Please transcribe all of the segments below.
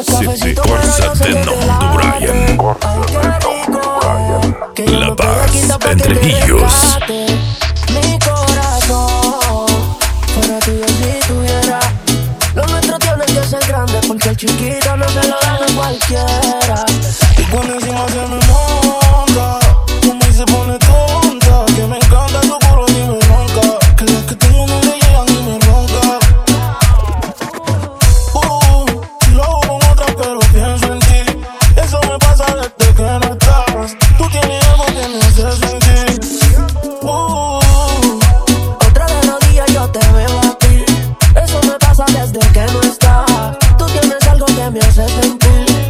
City, Corsa de Nando Bryan. La Paz, Entre Ríos. Mi corazón, fuera tuyo si tuviera. Lo nuestro tiene que ser grande, porque el chiquito no se lo dan a cualquiera. Y cuando encima se me monta, como y se pone tonta. Que me encanta tu culo y me ronca. Que las que tengo no le llegan y me ronca. Lo hago con otra pero pienso en ti. Eso me pasa desde que no estás. Tú tienes algo que me hace sentir. Otra de rodillas yo te veo a ti. Eso me pasa desde que no estás. Tú tienes algo que me hace sentir.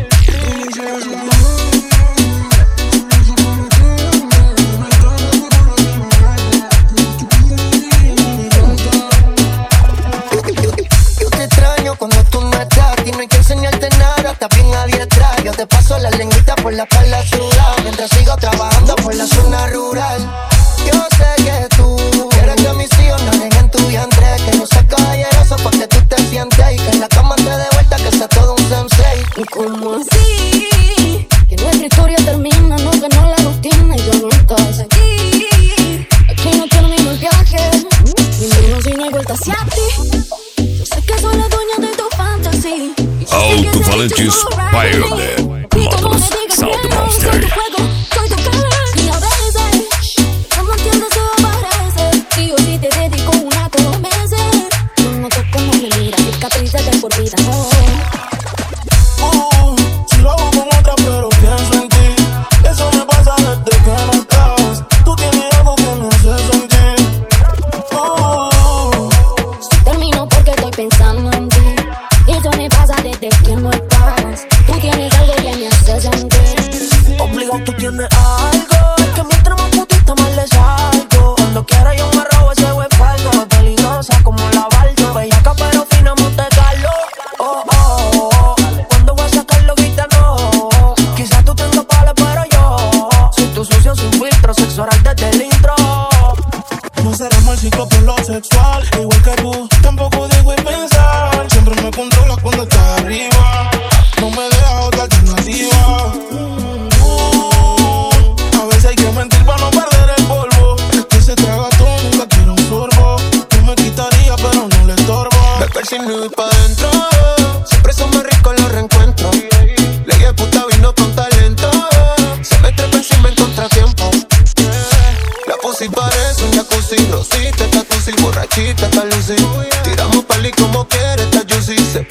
Yo te extraño cuando tú no estás. Y no hay que enseñarte nada, estás bien adiestrada. Yo te paso la lengüita por la espalda sudada, mientras sigo trabajando por la zona rural. Yo sé que tú quieres que mis hijos nacen en tu vientre, que no seas caballeroso pa' que tú te sientes y que en la cama te dé vuelta, que sea todo un sensei. ¿Y cómo así? Que nuestra historia termina, no que no la rutina y yo no estás aquí. Aquí no termino el viaje, y menos si no hay vuelta hacia ti. Yo sé que soy la dueña de tu fantasía. Alto-falantes Pioneer. Motors, Sound Monster. Soy tu cara y a veces no me entiendes o parece. Y yo sí te dedico una todos los meses. No noto cómo me miras, cicatrices de por vida, no. Si lo hago con otra pero pienso en ti. Eso me pasa desde que no estás. Tú tienes algo que me hace sentir. Termino porque estoy pensando en ti. Y eso me pasa desde que no estás. Tú tienes algo que me hace sentir. Obligado tú tienes algo, que mientras más putita más le salgo. Cuando quiera yo me robo ese web falso. Peligrosa como la baldo, bellaca pero fina Monte Carlo. Cuando voy a sacarlo gitano. Quizás tú tengas palas pero yo soy tu sucio sin filtro, sexo oral desde el intro. No será mal ciclo por lo sexual, igual que tú, tampoco digo y pensar. Siempre me controlas cuando estás arriba, no me dejas otra alternativa. A veces hay que mentir para no perder el polvo. Es que se traga todo, nunca quiero un sorbo. Yo me quitaría pero no le estorbo. Beber sin ir pa' dentro, siempre son más ricos los reencuentros. Ley de puta vino con talento, se me trepa encima en contratiempo. La pussy parece un jacuzzi, rosita, está tusi, borrachita, está lucy. Tiramos pali como quiere, está juicy. Se